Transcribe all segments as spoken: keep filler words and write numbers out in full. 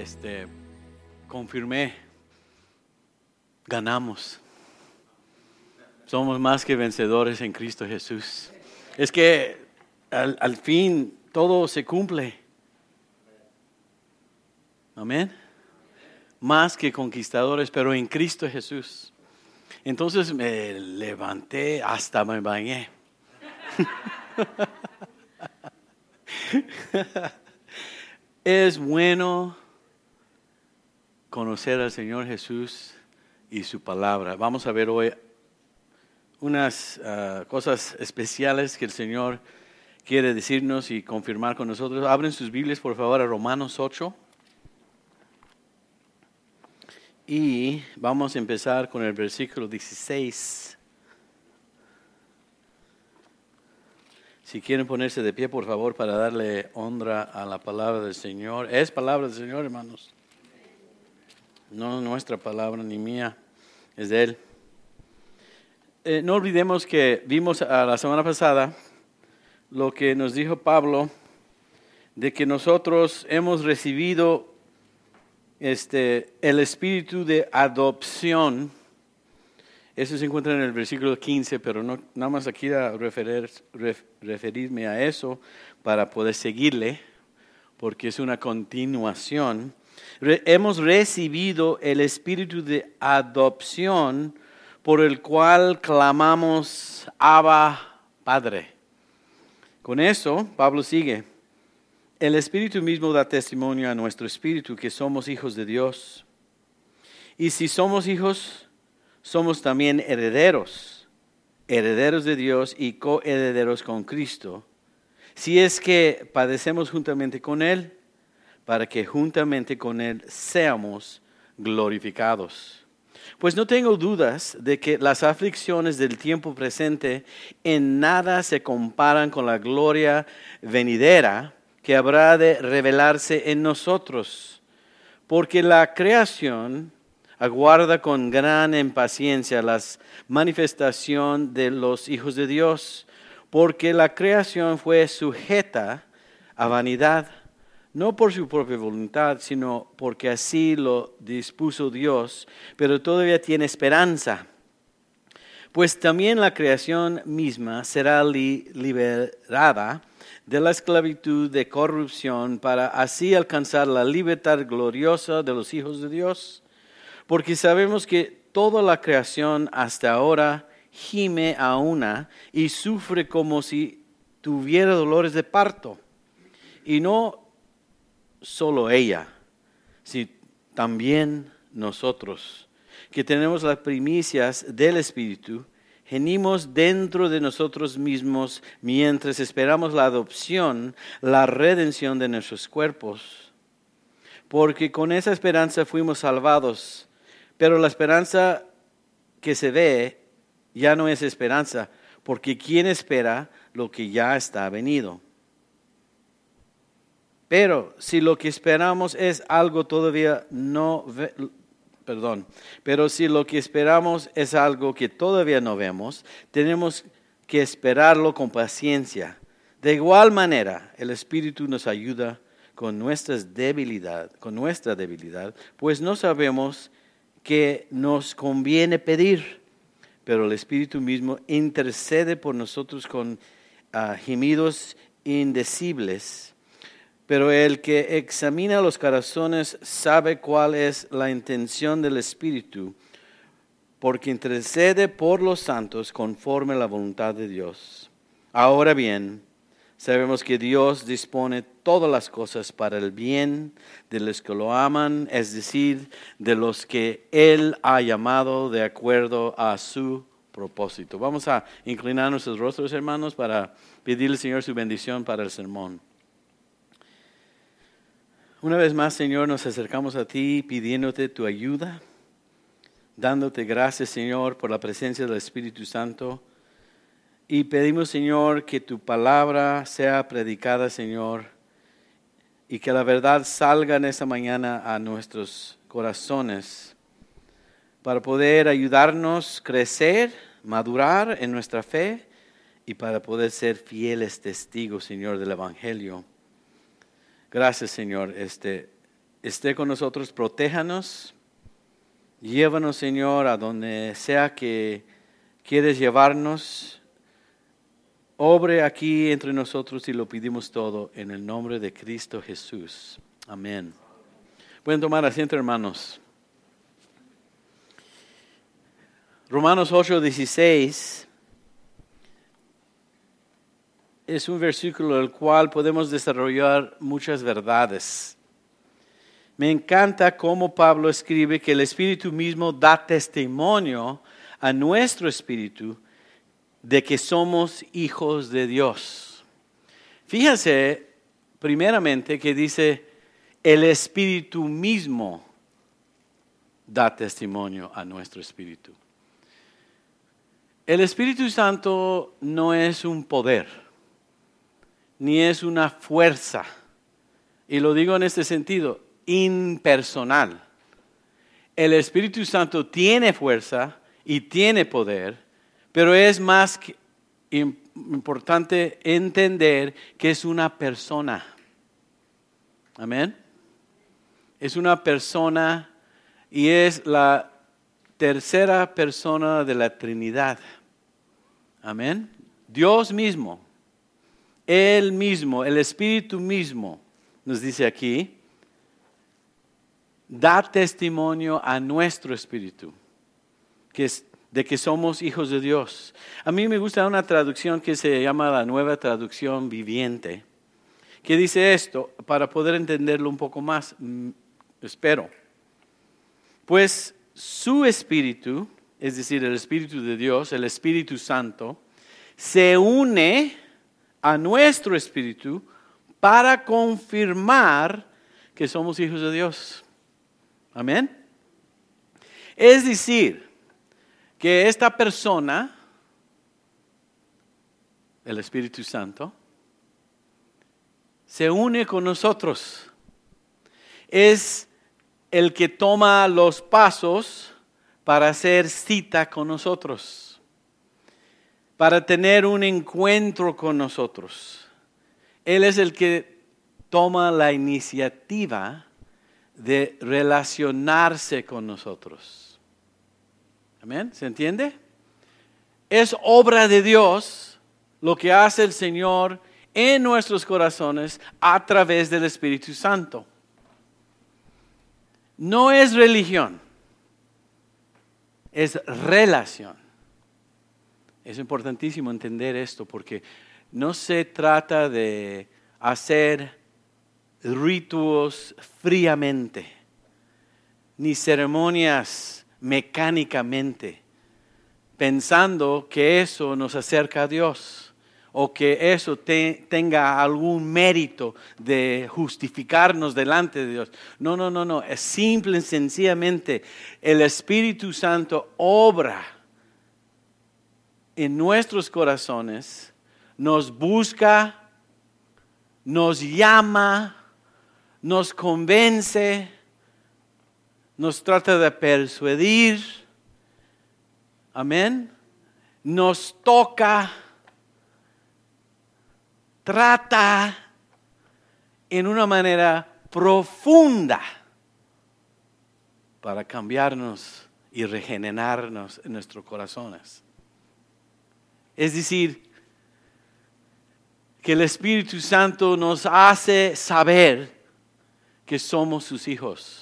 este, confirmé, ganamos. Somos más que vencedores en Cristo Jesús. Es que al, al fin todo se cumple. Amén. Más que conquistadores, pero en Cristo Jesús. Entonces me levanté, hasta me bañé. Es bueno conocer al Señor Jesús y su palabra. Vamos a ver hoy unas uh, cosas especiales que el Señor quiere decirnos y confirmar con nosotros. Abren sus Biblias, por favor, a Romanos ocho. Y vamos a empezar con el versículo dieciséis. Si quieren ponerse de pie, por favor, para darle honra a la palabra del Señor. Es palabra del Señor, hermanos. No nuestra palabra ni mía, es de Él. Eh, no olvidemos que vimos a la semana pasada lo que nos dijo Pablo, de que nosotros hemos recibido este, el espíritu de adopción. Eso se encuentra en el versículo quince, pero no, nada más aquí a referir, ref, referirme a eso para poder seguirle, porque es una continuación. Re, hemos recibido el espíritu de adopción por el cual clamamos Abba, Padre. Con eso, Pablo sigue. El Espíritu mismo da testimonio a nuestro espíritu que somos hijos de Dios. Y si somos hijos, somos también herederos, herederos de Dios y coherederos con Cristo, si es que padecemos juntamente con Él, para que juntamente con Él seamos glorificados. Pues no tengo dudas de que las aflicciones del tiempo presente en nada se comparan con la gloria venidera que habrá de revelarse en nosotros, porque la creación aguarda con gran impaciencia la manifestación de los hijos de Dios, porque la creación fue sujeta a vanidad, no por su propia voluntad, sino porque así lo dispuso Dios, pero todavía tiene esperanza. Pues también la creación misma será li- liberada de la esclavitud de corrupción para así alcanzar la libertad gloriosa de los hijos de Dios. Porque sabemos que toda la creación hasta ahora gime a una y sufre como si tuviera dolores de parto. Y no solo ella, sino también nosotros, que tenemos las primicias del Espíritu, gemimos dentro de nosotros mismos mientras esperamos la adopción, la redención de nuestros cuerpos. Porque con esa esperanza fuimos salvados, pero la esperanza que se ve ya no es esperanza, porque ¿quién espera lo que ya está venido? Pero si lo que esperamos es algo todavía no ve, perdón, pero si lo que esperamos es algo que todavía no vemos, tenemos que esperarlo con paciencia. De igual manera, el Espíritu nos ayuda con nuestras debilidad, con nuestra debilidad, pues no sabemos qué nos conviene pedir, pero el Espíritu mismo intercede por nosotros con uh, gemidos indecibles. Pero el que examina los corazones sabe cuál es la intención del Espíritu, porque intercede por los santos conforme a la voluntad de Dios. Ahora bien, sabemos que Dios dispone todas las cosas para el bien de los que lo aman, es decir, de los que Él ha llamado de acuerdo a su propósito. Vamos a inclinar nuestros rostros, hermanos, para pedirle al Señor su bendición para el sermón. Una vez más, Señor, nos acercamos a ti pidiéndote tu ayuda, dándote gracias, Señor, por la presencia del Espíritu Santo. Y pedimos, Señor, que tu palabra sea predicada, Señor, y que la verdad salga en esta mañana a nuestros corazones para poder ayudarnos a crecer, madurar en nuestra fe y para poder ser fieles testigos, Señor, del Evangelio. Gracias, Señor, este, esté con nosotros, protéjanos, llévanos, Señor, a donde sea que quieres llevarnos. Obre aquí entre nosotros y lo pedimos todo en el nombre de Cristo Jesús. Amén. Pueden tomar asiento, hermanos. Romanos ocho, dieciséis es un versículo del cual podemos desarrollar muchas verdades. Me encanta cómo Pablo escribe que el Espíritu mismo da testimonio a nuestro espíritu de que somos hijos de Dios. Fíjense, primeramente, que dice, el Espíritu mismo da testimonio a nuestro espíritu. El Espíritu Santo no es un poder, ni es una fuerza, y lo digo en este sentido, impersonal. El Espíritu Santo tiene fuerza y tiene poder, pero es más importante entender que es una persona. Amén. Es una persona y es la tercera persona de la Trinidad. Amén. Dios mismo, Él mismo, el Espíritu mismo, nos dice aquí, da testimonio a nuestro espíritu, que es de que somos hijos de Dios. A mí me gusta una traducción que se llama la Nueva Traducción Viviente, que dice esto, para poder entenderlo un poco más, espero. Pues su espíritu, es decir, el Espíritu de Dios, el Espíritu Santo, se une a nuestro espíritu para confirmar que somos hijos de Dios. Amén. Es decir, que esta persona, el Espíritu Santo, se une con nosotros. Es el que toma los pasos para hacer cita con nosotros, para tener un encuentro con nosotros. Él es el que toma la iniciativa de relacionarse con nosotros. Amén, ¿se entiende? Es obra de Dios lo que hace el Señor en nuestros corazones a través del Espíritu Santo. No es religión, es relación. Es importantísimo entender esto porque no se trata de hacer ritos fríamente, ni ceremonias mecánicamente, pensando que eso nos acerca a Dios o que eso te, tenga algún mérito de justificarnos delante de Dios. No, no, no, no. Es simple y sencillamente el Espíritu Santo obra en nuestros corazones, nos busca, nos llama, nos convence, nos trata de persuadir, amén, nos toca, trata en una manera profunda para cambiarnos y regenerarnos en nuestros corazones. Es decir, que el Espíritu Santo nos hace saber que somos sus hijos.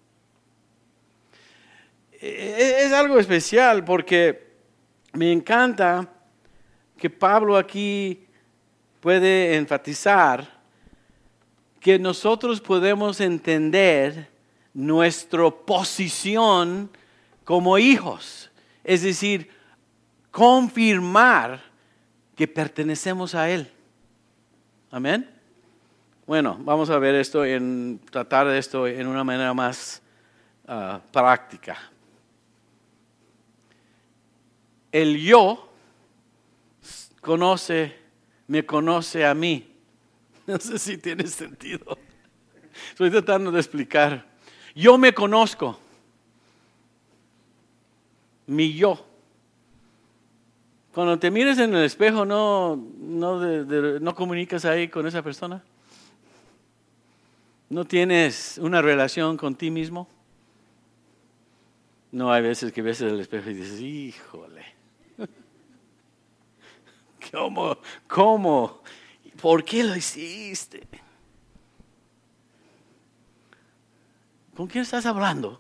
Es algo especial porque me encanta que Pablo aquí puede enfatizar que nosotros podemos entender nuestra posición como hijos. Es decir, confirmar que pertenecemos a Él. Amén. Bueno, vamos a ver esto, en tratar de esto en una manera más uh, práctica. El yo conoce, me conoce a mí. No sé si tiene sentido. Estoy tratando de explicar. Yo me conozco. Mi yo. Cuando te mires en el espejo, ¿no, no, de, de, no comunicas ahí con esa persona? ¿No tienes una relación con ti mismo? No, hay veces que ves el espejo y dices, híjole, ¿cómo? ¿Cómo? ¿Por qué lo hiciste? ¿Con quién estás hablando?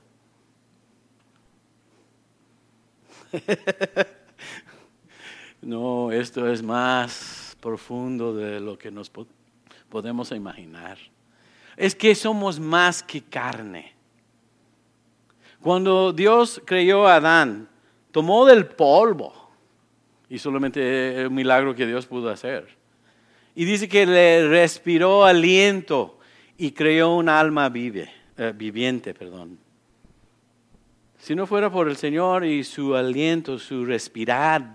No, esto es más profundo de lo que nos po- podemos imaginar. Es que somos más que carne. Cuando Dios creó a Adán, tomó del polvo, y solamente un milagro que Dios pudo hacer. Y dice que le respiró aliento y creó un alma vive, eh, viviente, perdón. Si no fuera por el Señor y su aliento, su respirar,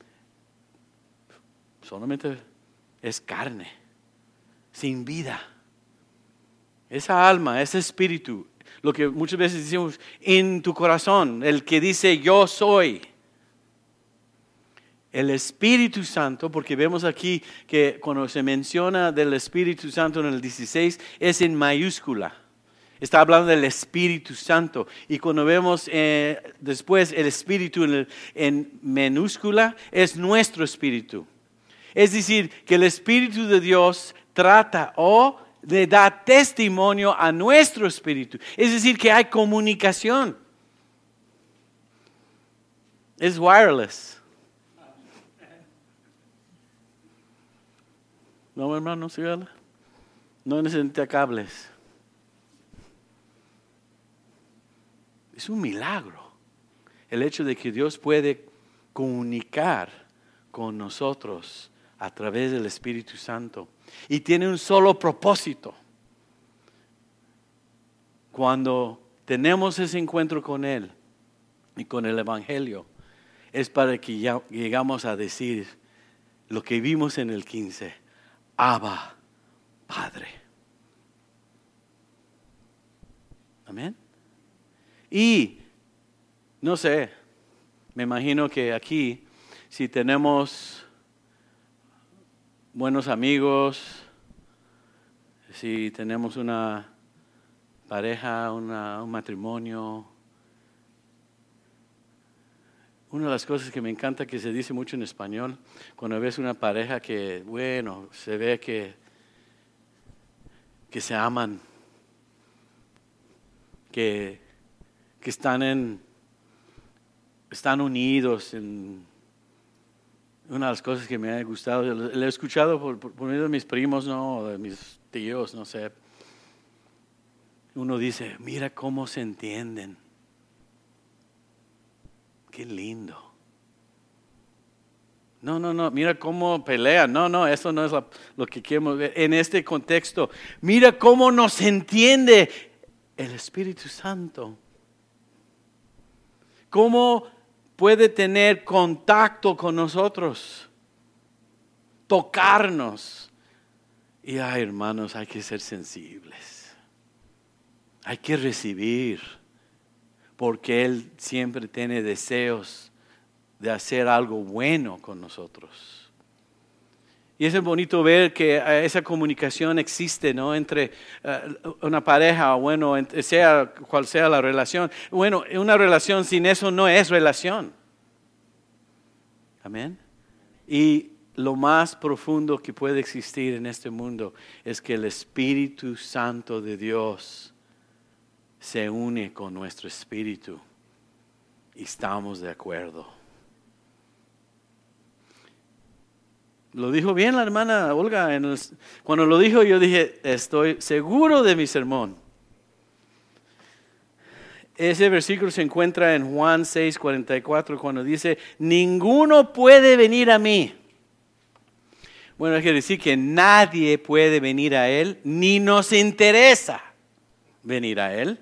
solamente es carne, sin vida. Esa alma, ese espíritu, lo que muchas veces decimos en tu corazón, el que dice yo soy. El Espíritu Santo, porque vemos aquí que cuando se menciona del Espíritu Santo en el dieciséis, es en mayúscula. Está hablando del Espíritu Santo. Y cuando vemos eh, después el Espíritu en, el, en minúscula, es nuestro Espíritu. Es decir, que el Espíritu de Dios trata o le da testimonio a nuestro Espíritu. Es decir, que hay comunicación. Es wireless. No, hermano, ¿sí? No necesita cables. Es un milagro el hecho de que Dios puede comunicar con nosotros a través del Espíritu Santo. Y tiene un solo propósito. Cuando tenemos ese encuentro con Él y con el Evangelio, es para que ya llegamos a decir lo que vimos en el quince. Abba, Padre. Amén. Y, no sé, me imagino que aquí, si tenemos buenos amigos, si tenemos una pareja, una, un matrimonio, una de las cosas que me encanta que se dice mucho en español, cuando ves una pareja que, bueno, se ve que, que se aman, que, que están, en, están unidos. En, una de las cosas que me ha gustado, lo he escuchado por, por, por medio de mis primos, ¿no? De mis tíos, no sé. Uno dice, mira cómo se entienden. Qué lindo. No, no, no, mira cómo pelean. No, no, eso no es la, lo que queremos ver. En este contexto, mira cómo nos entiende el Espíritu Santo. Cómo puede tener contacto con nosotros, tocarnos. Y ay, hermanos, hay que ser sensibles. Hay que recibir, porque Él siempre tiene deseos de hacer algo bueno con nosotros. Y es bonito ver que esa comunicación existe, ¿no? Entre uh, una pareja, bueno, sea cual sea la relación. Bueno, una relación sin eso no es relación. Amén. Y lo más profundo que puede existir en este mundo es que el Espíritu Santo de Dios se une con nuestro espíritu y estamos de acuerdo. Lo dijo bien la hermana Olga. En el, cuando lo dijo yo dije, estoy seguro de mi sermón. Ese versículo se encuentra en Juan seis cuarenta y cuatro cuando dice, ninguno puede venir a mí. Bueno, hay que decir que nadie puede venir a Él, ni nos interesa venir a Él,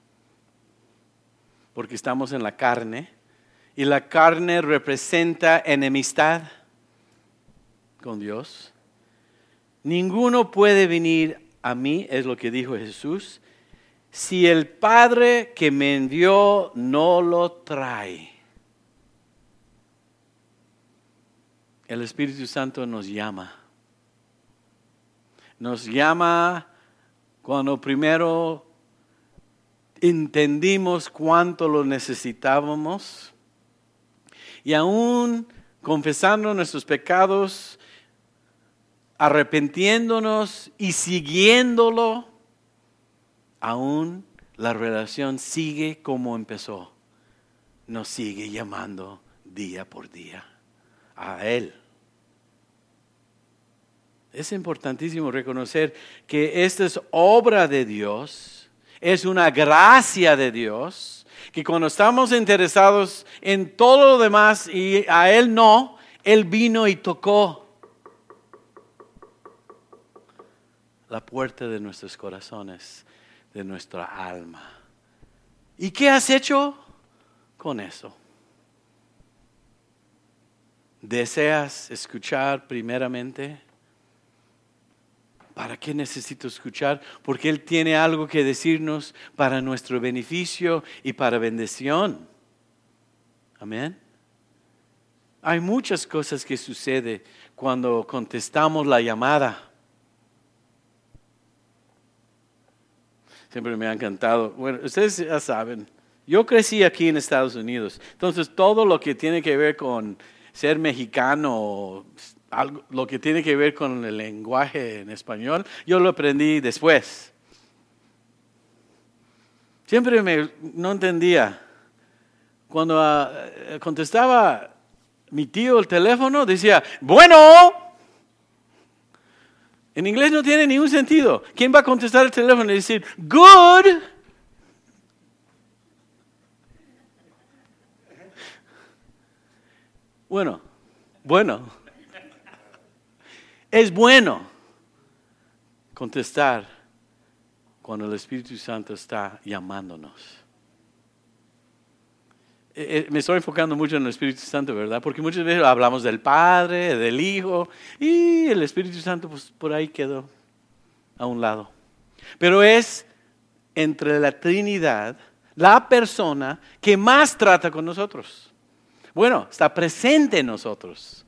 porque estamos en la carne, y la carne representa enemistad con Dios. Ninguno puede venir a mí, es lo que dijo Jesús, si el Padre que me envió no lo trae. El Espíritu Santo nos llama. Nos llama Cuando primero entendimos cuánto lo necesitábamos y aún confesando nuestros pecados, arrepintiéndonos y siguiéndolo, aún la relación sigue como empezó. Nos sigue llamando día por día a Él. Es importantísimo reconocer que esta es obra de Dios, es una gracia de Dios, que cuando estamos interesados en todo lo demás y a Él no, Él vino y tocó la puerta de nuestros corazones, de nuestra alma. ¿Y qué has hecho con eso? ¿Deseas escuchar primeramente? ¿Para qué necesito escuchar? Porque Él tiene algo que decirnos para nuestro beneficio y para bendición. Amén. Hay muchas cosas que suceden cuando contestamos la llamada. Siempre me ha encantado. Bueno, ustedes ya saben, yo crecí aquí en Estados Unidos. Entonces, todo lo que tiene que ver con ser mexicano, algo, lo que tiene que ver con el lenguaje en español, yo lo aprendí después. Siempre me, no entendía. Cuando uh, contestaba mi tío el teléfono, decía, bueno. En inglés no tiene ningún sentido. ¿Quién va a contestar el teléfono y decir, good? Bueno, bueno. Es bueno contestar cuando el Espíritu Santo está llamándonos. Eh, me estoy enfocando mucho en el Espíritu Santo, ¿verdad? Porque muchas veces hablamos del Padre, del Hijo, y el Espíritu Santo pues por ahí quedó a un lado. Pero es entre la Trinidad la persona que más trata con nosotros. Bueno, está presente en nosotros.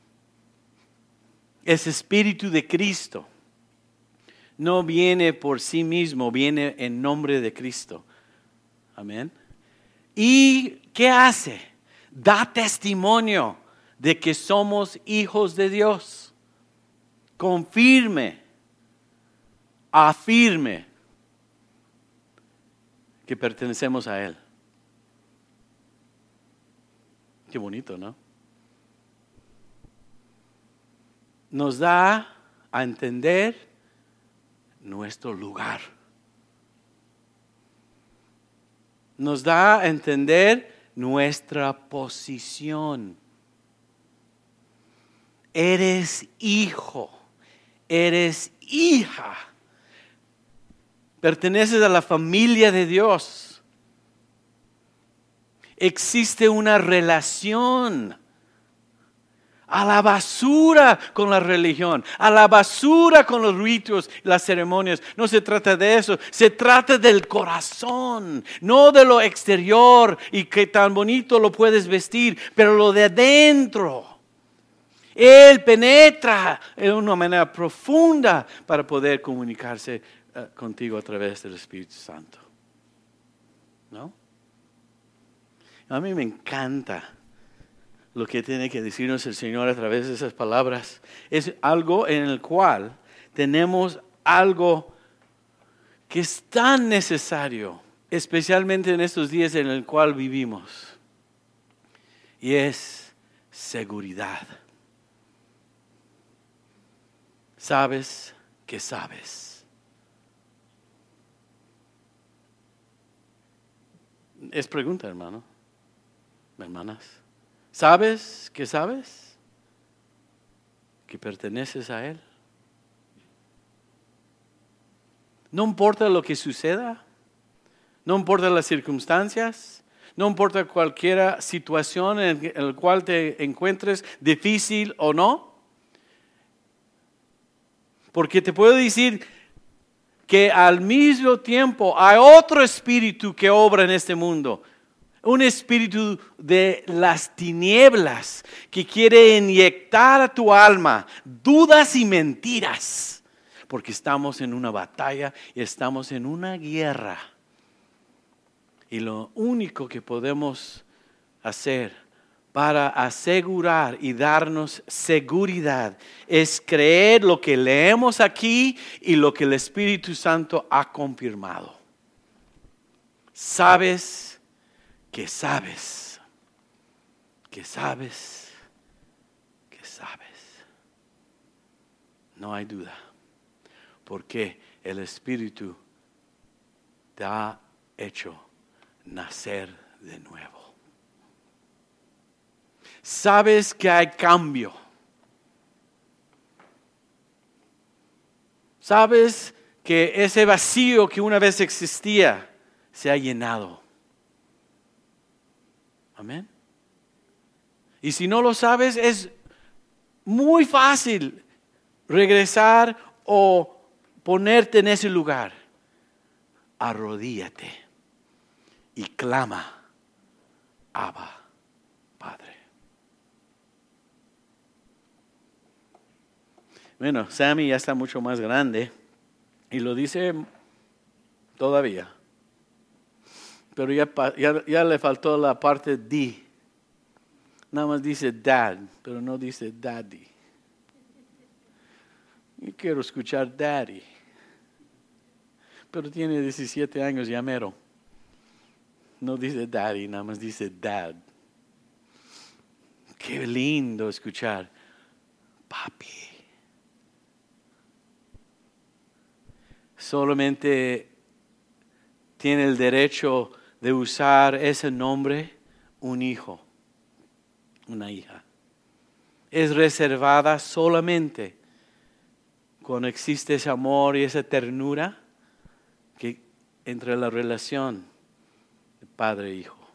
Es Espíritu de Cristo. No viene por sí mismo, viene en nombre de Cristo. Amén. ¿Y qué hace? Da testimonio de que somos hijos de Dios. Confirme, afirme que pertenecemos a Él. Qué bonito, ¿no? Nos da a entender nuestro lugar. Nos da a entender nuestra posición. Eres hijo, eres hija. Perteneces a la familia de Dios. Existe una relación. A la basura con la religión, a la basura con los ritos, las ceremonias. No se trata de eso, se trata del corazón, no de lo exterior y que tan bonito lo puedes vestir, pero lo de adentro. Él penetra en una manera profunda para poder comunicarse uh, contigo a través del Espíritu Santo. ¿No? A mí me encanta lo que tiene que decirnos el Señor a través de esas palabras. Es algo en el cual tenemos algo que es tan necesario, especialmente en estos días en el cual vivimos. Y es seguridad. Sabes que sabes. Es pregunta, hermano, hermanas. ¿Sabes que sabes? Que perteneces a Él. No importa lo que suceda, no importa las circunstancias, no importa cualquier situación en la cual te encuentres, difícil o no. Porque te puedo decir que al mismo tiempo hay otro espíritu que obra en este mundo. Un espíritu de las tinieblas que quiere inyectar a tu alma dudas y mentiras porque estamos en una batalla y estamos en una guerra. Y lo único que podemos hacer para asegurar y darnos seguridad es creer lo que leemos aquí y lo que el Espíritu Santo ha confirmado. Sabes que sabes, que sabes, que sabes. No hay duda, porque el Espíritu te ha hecho nacer de nuevo. Sabes que hay cambio. Sabes que ese vacío que una vez existía se ha llenado. Amén. Y si no lo sabes, es muy fácil regresar o ponerte en ese lugar. Arrodíllate y clama, Abba, Padre. Bueno, Sammy ya está mucho más grande y lo dice todavía. Pero ya, ya, ya le faltó la parte D. Nada más dice dad, pero no dice daddy. Yo quiero escuchar daddy. Pero tiene diecisiete años ya mero. No dice daddy, nada más dice dad. Qué lindo escuchar papi. Solamente tiene el derecho de usar ese nombre un hijo, una hija. Es reservada solamente cuando existe ese amor y esa ternura que entre la relación de padre e hijo.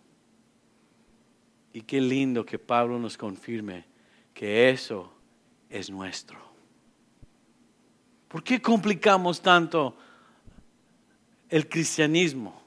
Y qué lindo que Pablo nos confirme que eso es nuestro. ¿Por qué complicamos tanto el cristianismo?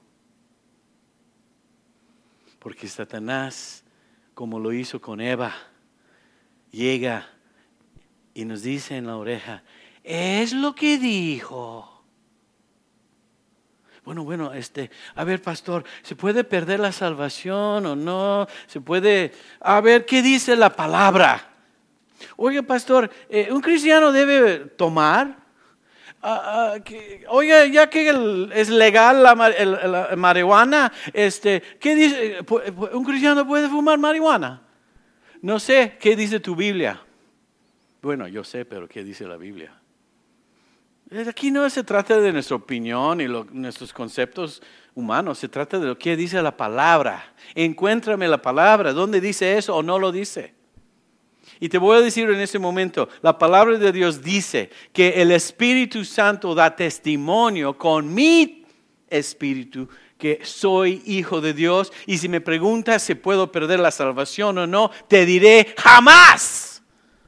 Porque Satanás, como lo hizo con Eva, llega y nos dice en la oreja, es lo que dijo. Bueno, bueno, este, a ver, pastor, ¿se puede perder la salvación o no? ¿Se puede, a ver, qué dice la palabra? Oiga, pastor, eh, ¿un cristiano debe tomar? Uh, uh, que, oiga, ya que el, es legal la, el, la marihuana, este, ¿qué dice? ¿Un cristiano puede fumar marihuana? No sé, ¿qué dice tu Biblia? Bueno, yo sé, pero ¿qué dice la Biblia? Aquí no se trata de nuestra opinión y lo, nuestros conceptos humanos, se trata de lo que dice la palabra. Encuéntrame la palabra, ¿dónde dice eso o no lo dice? Y te voy a decir en este momento, la palabra de Dios dice que el Espíritu Santo da testimonio con mi espíritu que soy hijo de Dios. Y si me preguntas si puedo perder la salvación o no, te diré jamás.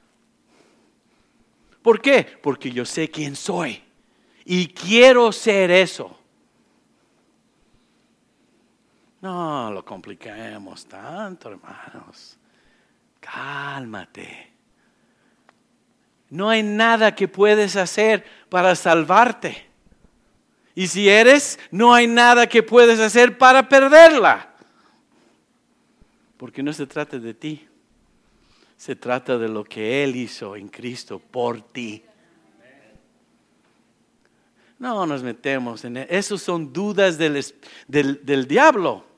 ¿Por qué? Porque yo sé quién soy y quiero ser eso. No lo compliquemos tanto, hermanos. Cálmate. No hay nada que puedes hacer para salvarte. Y si eres, no hay nada que puedes hacer para perderla. Porque no se trata de ti. Se trata de lo que Él hizo en Cristo por ti. No nos metemos en eso. Esas son dudas del, del, del diablo.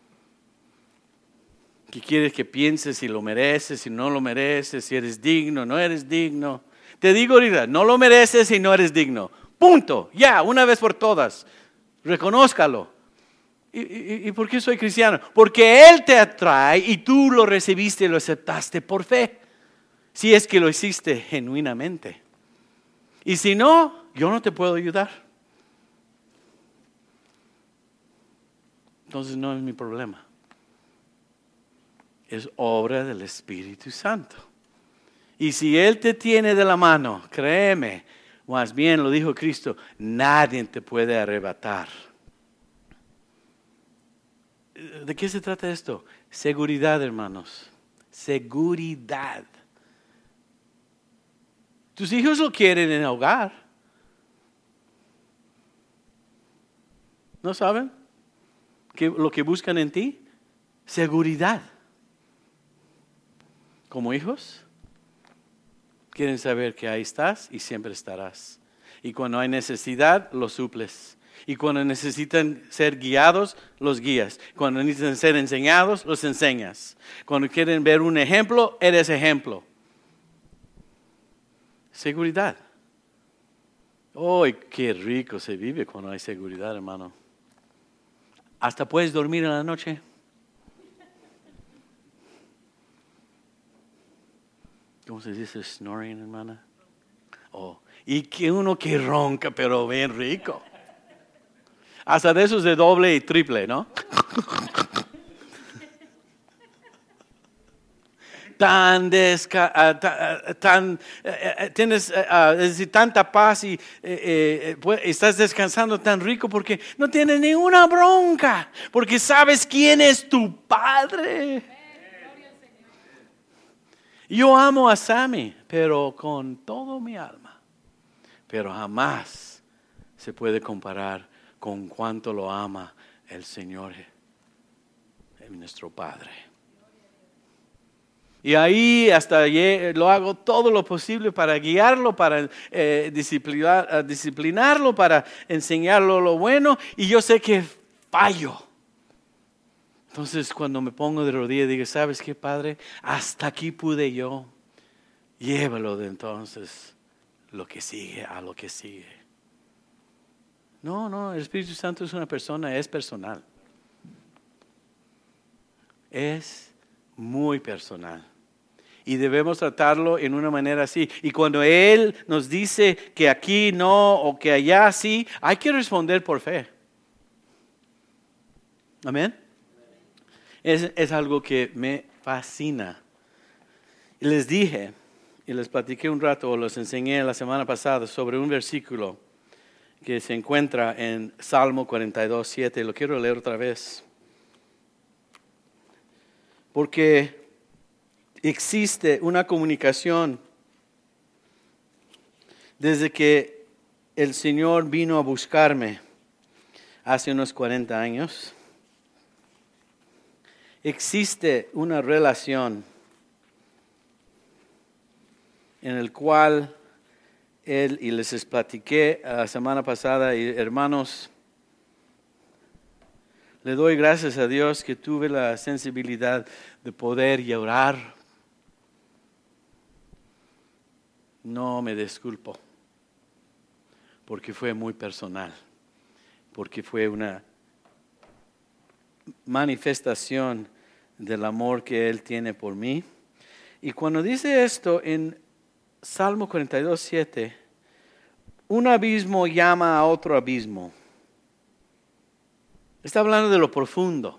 Que quieres que pienses si lo mereces, si no lo mereces, si eres digno, no eres digno. Te digo ahorita, no lo mereces y no eres digno. Punto. Ya, una vez por todas. Reconózcalo. ¿Y, y, y por qué soy cristiano? Porque Él te atrae y tú lo recibiste y lo aceptaste por fe. Si es que lo hiciste genuinamente. Y si no, yo no te puedo ayudar. Entonces no es mi problema. Es obra del Espíritu Santo. Y si Él te tiene de la mano, créeme, más bien lo dijo Cristo, nadie te puede arrebatar. ¿De qué se trata esto? Seguridad, hermanos. Seguridad. Tus hijos lo quieren en el hogar. ¿No saben? ¿Qué, lo que buscan en ti? Seguridad. Como hijos, quieren saber que ahí estás y siempre estarás. Y cuando hay necesidad, lo suples. Y cuando necesitan ser guiados, los guías. Cuando necesitan ser enseñados, los enseñas. Cuando quieren ver un ejemplo, eres ejemplo. Seguridad. ¡Oh, qué rico se vive cuando hay seguridad, hermano! Hasta puedes dormir en la noche. ¿Cómo se dice snoring, hermana? Oh, y que uno que ronca, pero bien rico. Hasta de esos de doble y triple, ¿no? Tan desca, uh, ta, uh, tan uh, uh, tienes uh, uh, es decir, tanta paz y uh, uh, pues, estás descansando tan rico porque no tienes ninguna bronca, porque sabes quién es tu padre. Yo amo a Sammy, pero con todo mi alma, pero jamás se puede comparar con cuánto lo ama el Señor, nuestro Padre. Y ahí hasta lo hago todo lo posible para guiarlo, para eh, disciplinar, disciplinarlo, para enseñarlo lo bueno. Y yo sé que fallo. Entonces cuando me pongo de rodillas digo, ¿sabes qué, Padre? Hasta aquí pude yo. Llévalo de entonces lo que sigue a lo que sigue. No, no, el Espíritu Santo es una persona, es personal. Es muy personal. Y debemos tratarlo en una manera así. Y cuando Él nos dice que aquí no o que allá sí, hay que responder por fe. Amén. Es, es algo que me fascina. Y les dije, y les platiqué un rato, o les enseñé la semana pasada sobre un versículo que se encuentra en Salmo cuarenta y dos, siete. Lo quiero leer otra vez. Porque existe una comunicación desde que el Señor vino a buscarme hace unos cuarenta años. Existe una relación en el cual Él, y les platiqué la semana pasada, y hermanos, le doy gracias a Dios que tuve la sensibilidad de poder llorar. No me disculpo, porque fue muy personal, porque fue una manifestación del amor que Él tiene por mí. Y cuando dice esto en Salmo cuarenta y dos, siete, un abismo llama a otro abismo. Está hablando de lo profundo.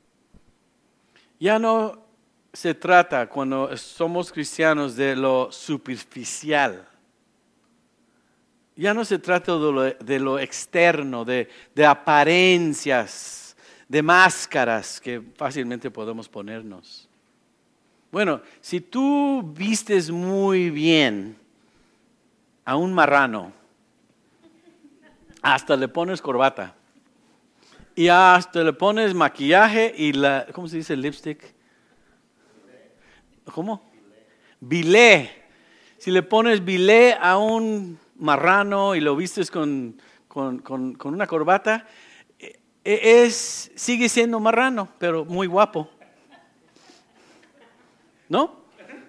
Ya no se trata cuando somos cristianos de lo superficial. Ya no se trata de lo, de lo externo, de, de apariencias, de máscaras que fácilmente podemos ponernos. Bueno, si tú vistes muy bien a un marrano, hasta le pones corbata. Y hasta le pones maquillaje y la, ¿cómo se dice? Lipstick. ¿Cómo? Bilé. Si le pones bilé a un marrano y lo vistes con, con, con, con una corbata, es, sigue siendo marrano, pero muy guapo. ¿No?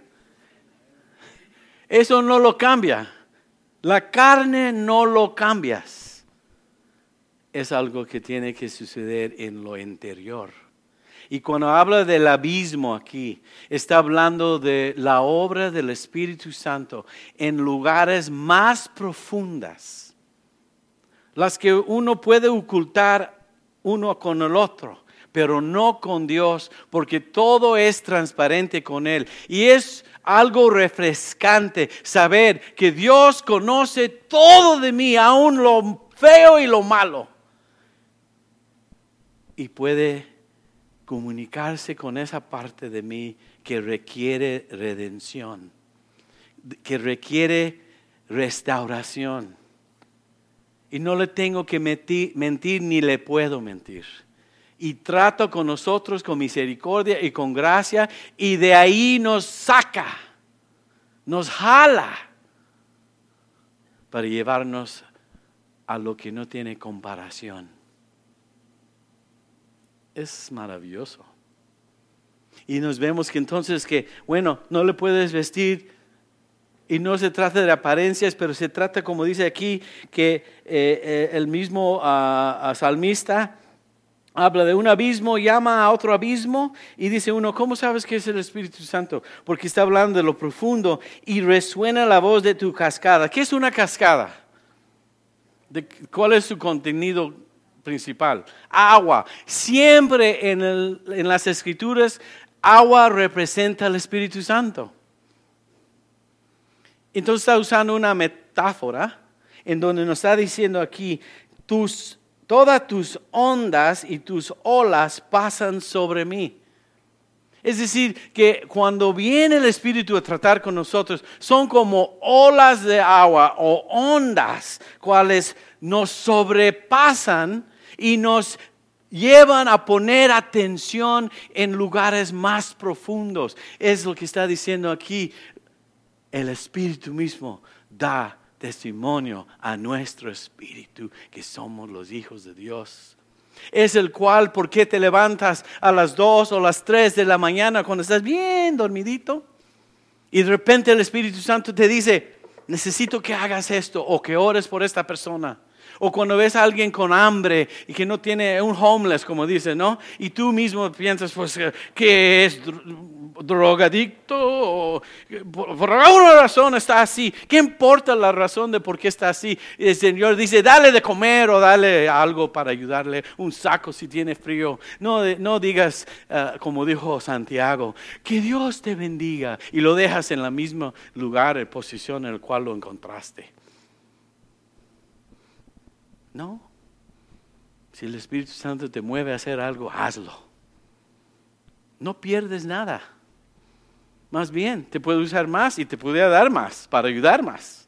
Eso no lo cambia. La carne no lo cambias. Es algo que tiene que suceder en lo interior. Y cuando habla del abismo aquí, está hablando de la obra del Espíritu Santo en lugares más profundas, las que uno puede ocultar uno con el otro, pero no con Dios, porque todo es transparente con Él. Y es algo refrescante saber que Dios conoce todo de mí, aún lo feo y lo malo. Y puede comunicarse con esa parte de mí que requiere redención, que requiere restauración. Y no le tengo que mentir, mentir ni le puedo mentir. Y trato con nosotros con misericordia y con gracia. Y de ahí nos saca, nos jala para llevarnos a lo que no tiene comparación. Es maravilloso. Y nos vemos que entonces que, bueno, no le puedes vestir. Y no se trata de apariencias, pero se trata, como dice aquí, que eh, eh, el mismo uh, uh, salmista habla de un abismo, llama a otro abismo y dice uno, ¿cómo sabes que es el Espíritu Santo? Porque está hablando de lo profundo y resuena la voz de tu cascada. ¿Qué es una cascada? ¿De ¿Cuál es su contenido principal? Agua. Siempre en, el, en las Escrituras, agua representa al Espíritu Santo. Entonces está usando una metáfora en donde nos está diciendo aquí, tus, todas tus ondas y tus olas pasan sobre mí. Es decir, que cuando viene el Espíritu a tratar con nosotros, son como olas de agua o ondas, cuales nos sobrepasan y nos llevan a poner atención en lugares más profundos. Es lo que está diciendo aquí. El Espíritu mismo da testimonio a nuestro espíritu que somos los hijos de Dios. Es el cual, ¿por qué te levantas a las dos o las tres de la mañana cuando estás bien dormidito? Y de repente el Espíritu Santo te dice, necesito que hagas esto o que ores por esta persona. O cuando ves a alguien con hambre y que no tiene un homeless, como dice, ¿no? Y tú mismo piensas, pues, que es drogadicto o por, por alguna razón está así. ¿Qué importa la razón de por qué está así? Y el Señor dice, dale de comer o dale algo para ayudarle, un saco si tiene frío. No, no digas, uh, como dijo Santiago, que Dios te bendiga y lo dejas en el mismo lugar, en posición en el cual lo encontraste. No, si el Espíritu Santo te mueve a hacer algo, hazlo. No pierdes nada. Más bien, te puede usar más y te puede dar más para ayudar más.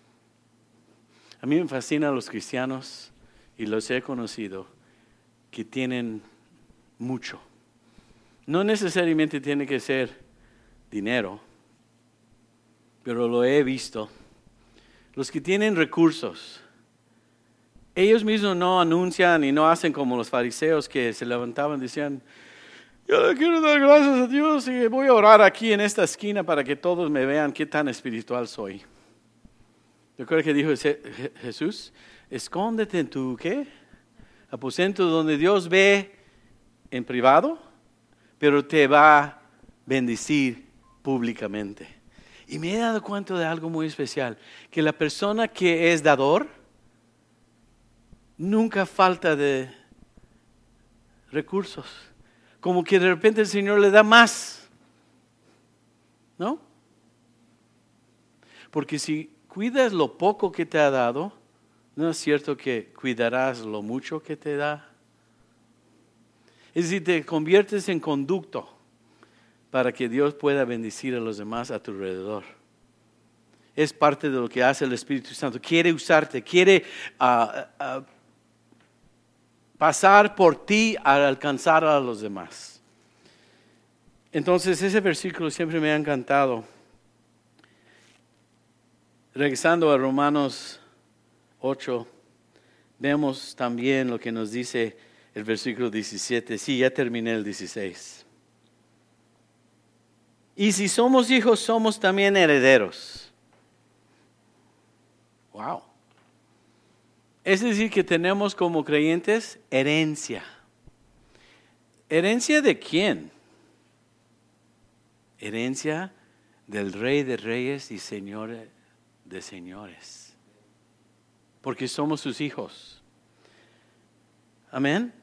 A mí me fascinan los cristianos y los he conocido que tienen mucho. No necesariamente tiene que ser dinero, pero lo he visto. Los que tienen recursos. Ellos mismos no anuncian y no hacen como los fariseos que se levantaban y decían, yo le quiero dar gracias a Dios y voy a orar aquí en esta esquina para que todos me vean qué tan espiritual soy. ¿Recuerda que dijo Jesús? Escóndete en tu, ¿qué? Aposento donde Dios ve en privado, pero te va a bendecir públicamente. Y me he dado cuenta de algo muy especial, que la persona que es dador, nunca falta de recursos. Como que de repente el Señor le da más. ¿No? Porque si cuidas lo poco que te ha dado, ¿no es cierto que cuidarás lo mucho que te da? Es decir, te conviertes en conducto para que Dios pueda bendecir a los demás a tu alrededor. Es parte de lo que hace el Espíritu Santo. Quiere usarte, quiere uh, uh, pasar por ti a alcanzar a los demás. Entonces ese versículo siempre me ha encantado. Regresando a Romanos ocho, vemos también lo que nos dice el versículo diecisiete. Sí, ya terminé el dieciséis. Y si somos hijos, somos también herederos. Wow. Es decir, que tenemos como creyentes herencia. ¿Herencia de quién? Herencia del Rey de Reyes y Señor de Señores. Porque somos sus hijos. Amén.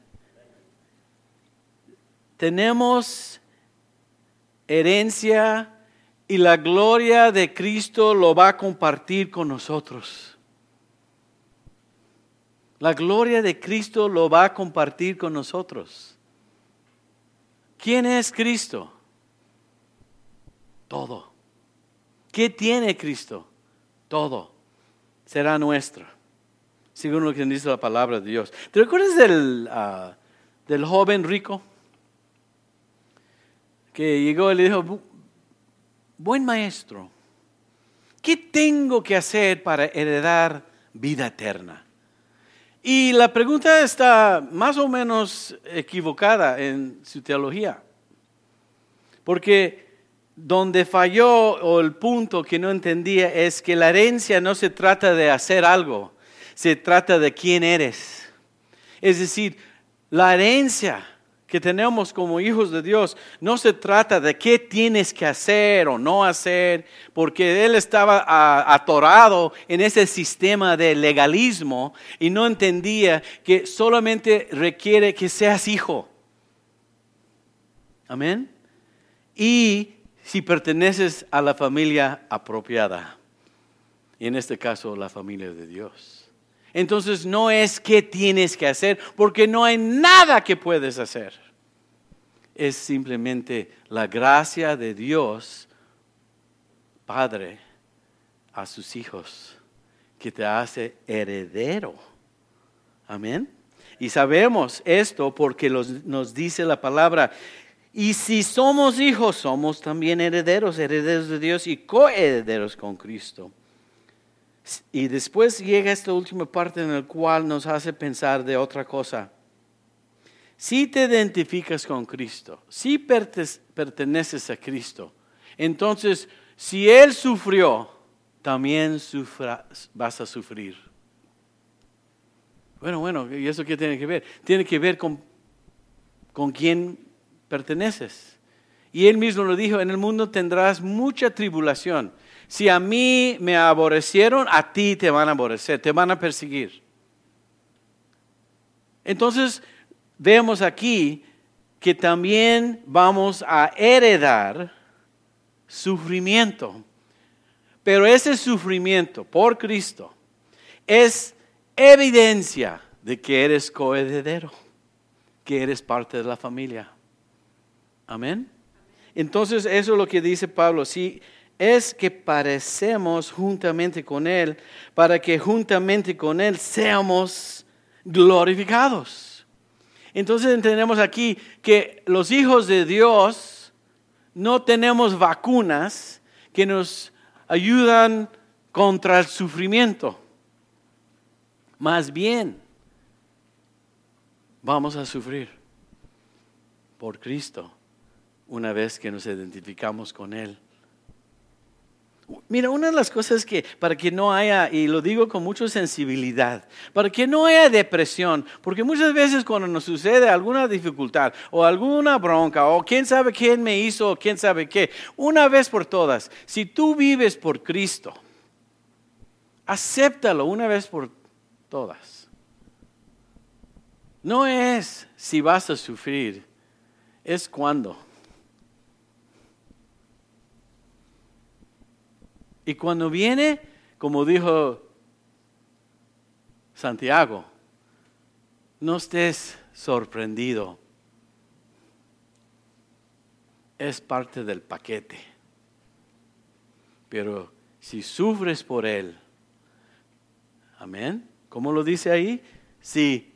Tenemos herencia y la gloria de Cristo lo va a compartir con nosotros. La gloria de Cristo lo va a compartir con nosotros. ¿Quién es Cristo? Todo. ¿Qué tiene Cristo? Todo. Será nuestro. según lo que dice la palabra de Dios. ¿Te recuerdas del, uh, del joven rico? Que llegó y le dijo, buen maestro, ¿qué tengo que hacer para heredar vida eterna? Y la pregunta está más o menos equivocada en su teología. Porque donde falló o el punto que no entendía es que la herencia no se trata de hacer algo, se trata de quién eres. Es decir, la herencia que tenemos como hijos de Dios no se trata de qué tienes que hacer o no hacer, porque él estaba atorado en ese sistema de legalismo y no entendía que solamente requiere que seas hijo. Amén. Y si perteneces a la familia apropiada, y en este caso la familia de Dios. Entonces no es qué tienes que hacer, porque no hay nada que puedes hacer. Es simplemente la gracia de Dios, Padre, a sus hijos, que te hace heredero. Amén. Y sabemos esto porque los, nos dice la palabra. Y si somos hijos, somos también herederos, herederos de Dios y coherederos con Cristo. Y después llega esta última parte en la cual nos hace pensar de otra cosa. Si te identificas con Cristo, si perteneces a Cristo, entonces si Él sufrió, también sufra, vas a sufrir. Bueno, bueno, ¿y eso qué tiene que ver? Tiene que ver con, con quién perteneces. Y Él mismo lo dijo, en el mundo tendrás mucha tribulación. Si a mí me aborrecieron, a ti te van a aborrecer, te van a perseguir. Entonces, vemos aquí que también vamos a heredar sufrimiento. Pero ese sufrimiento por Cristo es evidencia de que eres coheredero, que eres parte de la familia. Amén. Entonces eso es lo que dice Pablo. Si es que parecemos juntamente con Él, para que juntamente con Él seamos glorificados. Entonces entendemos aquí que los hijos de Dios no tenemos vacunas que nos ayudan contra el sufrimiento. Más bien, vamos a sufrir por Cristo una vez que nos identificamos con Él. Mira, una de las cosas que, para que no haya, y lo digo con mucha sensibilidad, para que no haya depresión, porque muchas veces cuando nos sucede alguna dificultad o alguna bronca o quién sabe quién me hizo o quién sabe qué, una vez por todas, si tú vives por Cristo, acéptalo una vez por todas. No es si vas a sufrir, es cuándo. Y cuando viene, como dijo Santiago, no estés sorprendido. Es parte del paquete. Pero si sufres por Él, amén. ¿Cómo lo dice ahí? Si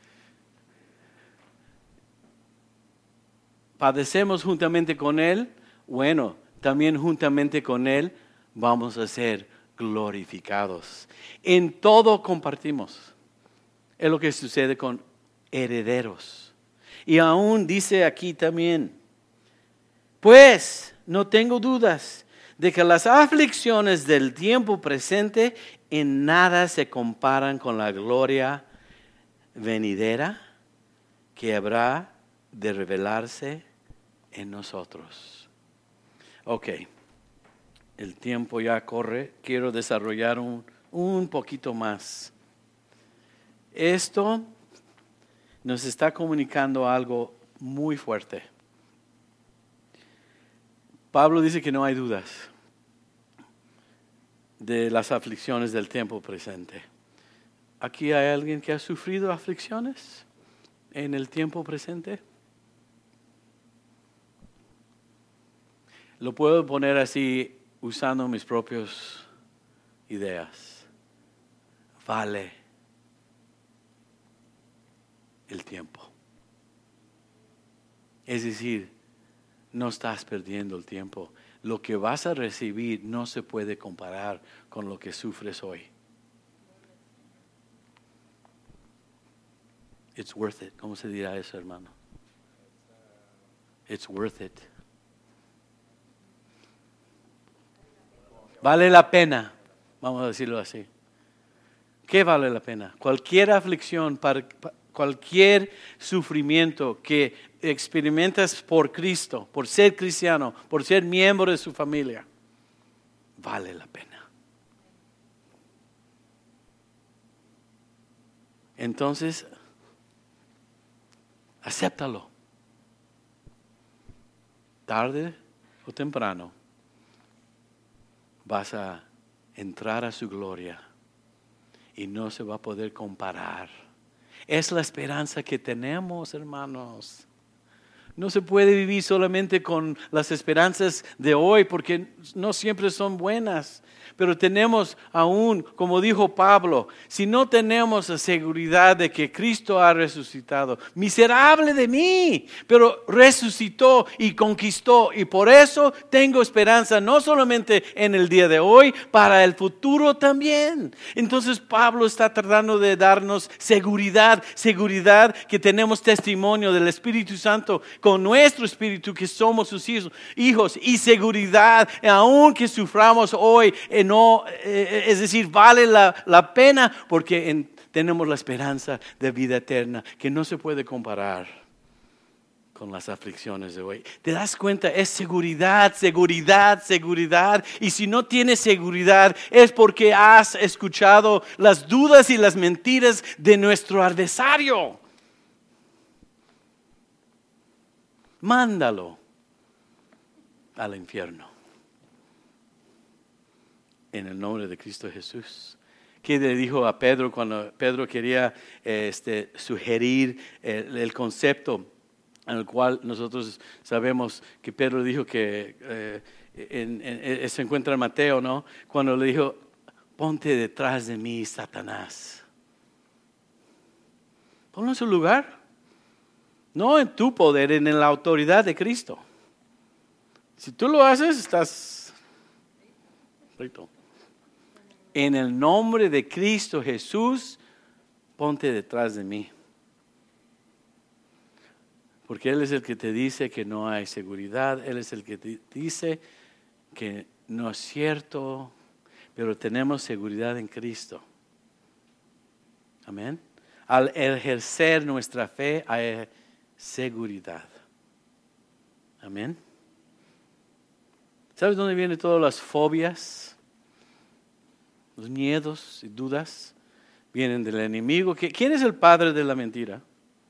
padecemos juntamente con Él, bueno, también juntamente con Él vamos a ser glorificados. En todo compartimos. Es lo que sucede con herederos. Y aún dice aquí también, pues no tengo dudas de que las aflicciones del tiempo presente en nada se comparan con la gloria venidera que habrá de revelarse en nosotros. Ok. El tiempo ya corre, quiero desarrollar un, un poquito más. Esto nos está comunicando algo muy fuerte. Pablo dice que no hay dudas de las aflicciones del tiempo presente. ¿Aquí hay alguien que ha sufrido aflicciones en el tiempo presente? Lo puedo poner así, usando mis propias ideas. Vale el tiempo. Es decir, no estás perdiendo el tiempo. Lo que vas a recibir no se puede comparar con lo que sufres hoy. It's worth it. ¿Cómo se dirá eso, hermano? It's worth it. Vale la pena, vamos a decirlo así. ¿Qué vale la pena? Cualquier aflicción, cualquier sufrimiento que experimentas por Cristo, por ser cristiano, por ser miembro de su familia, vale la pena. Entonces, acéptalo. Tarde o temprano vas a entrar a su gloria y no se va a poder comparar. Es la esperanza que tenemos, hermanos. No se puede vivir solamente con las esperanzas de hoy porque no siempre son buenas. Pero tenemos aún, como dijo Pablo, si no tenemos la seguridad de que Cristo ha resucitado, miserable de mí, pero resucitó y conquistó. Y por eso tengo esperanza, no solamente en el día de hoy, para el futuro también. Entonces Pablo está tratando de darnos seguridad, seguridad que tenemos testimonio del Espíritu Santo con nuestro espíritu que somos sus hijos y seguridad, aunque suframos hoy, no, eh, es decir, vale la, la pena porque en, tenemos la esperanza de vida eterna que no se puede comparar con las aflicciones de hoy. ¿Te das cuenta? Es seguridad, seguridad, seguridad. Y si no tienes seguridad es porque has escuchado las dudas y las mentiras de nuestro adversario. Mándalo al infierno. En el nombre de Cristo Jesús. ¿Qué le dijo a Pedro cuando Pedro quería este, sugerir el, el concepto en el cual nosotros sabemos que Pedro dijo que eh, en, en, se encuentra en Mateo, ¿no? Cuando le dijo, ponte detrás de mí, Satanás. Ponlo en su lugar. No en tu poder, en la autoridad de Cristo. Si tú lo haces, estás frito. En el nombre de Cristo Jesús, ponte detrás de mí. Porque Él es el que te dice que no hay seguridad. Él es el que te dice que no es cierto, pero tenemos seguridad en Cristo. Amén. Al ejercer nuestra fe hay seguridad. Amén. ¿Sabes dónde vienen todas las fobias? Los miedos y dudas vienen del enemigo. ¿Quién es el padre de la mentira?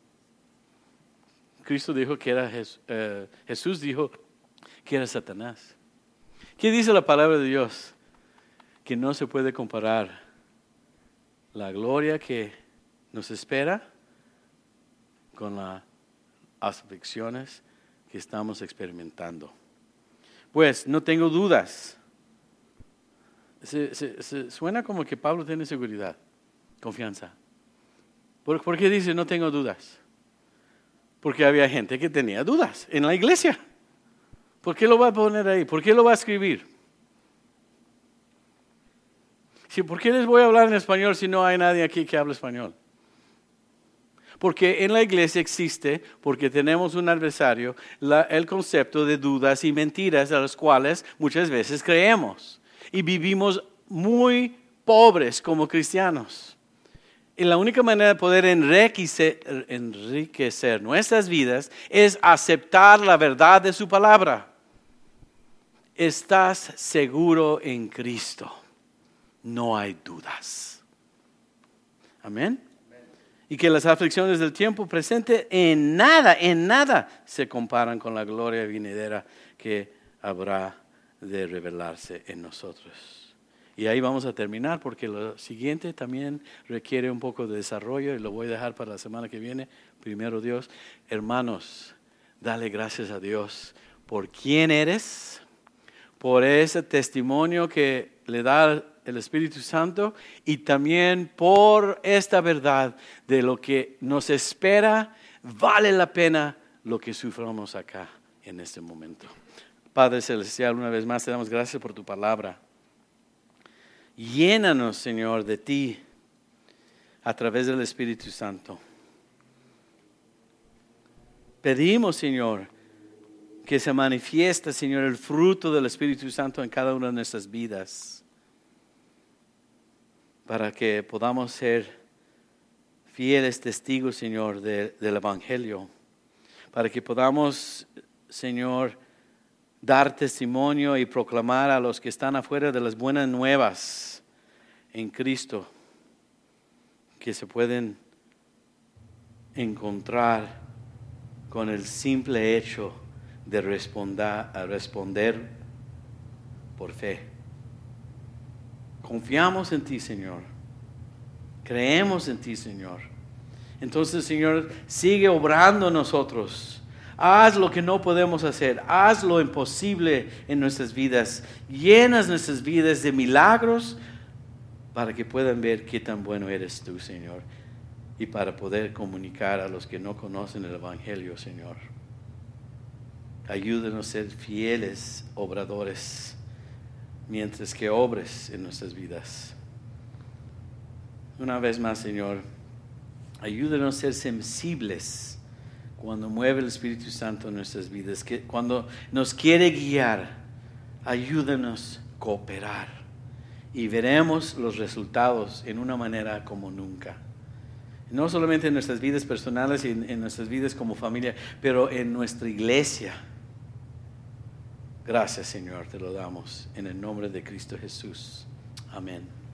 Cristo dijo que era Jesús, eh, Jesús dijo que era Satanás. ¿Qué dice la palabra de Dios? Que no se puede comparar la gloria que nos espera con las aflicciones que estamos experimentando. Pues no tengo dudas. Se, se, se suena como que Pablo tiene seguridad, confianza. ¿Por, ¿Por qué dice no tengo dudas? Porque había gente que tenía dudas en la iglesia. ¿Por qué lo va a poner ahí? ¿Por qué lo va a escribir? Sí, ¿por qué les voy a hablar en español si no hay nadie aquí que hable español? Porque en la iglesia existe, porque tenemos un adversario, la, el concepto de dudas y mentiras a las cuales muchas veces creemos. Y vivimos muy pobres como cristianos. Y la única manera de poder enriquecer, enriquecer nuestras vidas es aceptar la verdad de su palabra. Estás seguro en Cristo. No hay dudas. Amén. Y que las aflicciones del tiempo presente en nada, en nada se comparan con la gloria venidera que habrá de revelarse en nosotros. Y ahí vamos a terminar porque lo siguiente también requiere un poco de desarrollo y lo voy a dejar para la semana que viene. Primero Dios, hermanos, dale gracias a Dios por quién eres, por ese testimonio que le da el Espíritu Santo y también por esta verdad de lo que nos espera, vale la pena lo que suframos acá en este momento. Padre Celestial, una vez más te damos gracias por tu palabra. Llénanos, Señor, de ti a través del Espíritu Santo. Pedimos, Señor, que se manifieste, Señor, el fruto del Espíritu Santo en cada una de nuestras vidas, para que podamos ser fieles testigos, Señor, de, del Evangelio, para que podamos, Señor, dar testimonio y proclamar a los que están afuera de las buenas nuevas en Cristo, que se pueden encontrar con el simple hecho de responder, a responder por fe. Confiamos en ti, Señor. Creemos en ti, Señor. Entonces, Señor, sigue obrando en nosotros. Haz lo que no podemos hacer. Haz lo imposible en nuestras vidas. Llenas nuestras vidas de milagros para que puedan ver qué tan bueno eres tú, Señor. Y para poder comunicar a los que no conocen el Evangelio, Señor. Ayúdanos a ser fieles obradores mientras que obres en nuestras vidas. Una vez más, Señor, ayúdanos a ser sensibles cuando mueve el Espíritu Santo en nuestras vidas. Que cuando nos quiere guiar, ayúdanos a cooperar. Y veremos los resultados en una manera como nunca. No solamente en nuestras vidas personales y en, en nuestras vidas como familia, pero en nuestra iglesia. Gracias, Señor, te lo damos en el nombre de Cristo Jesús. Amén.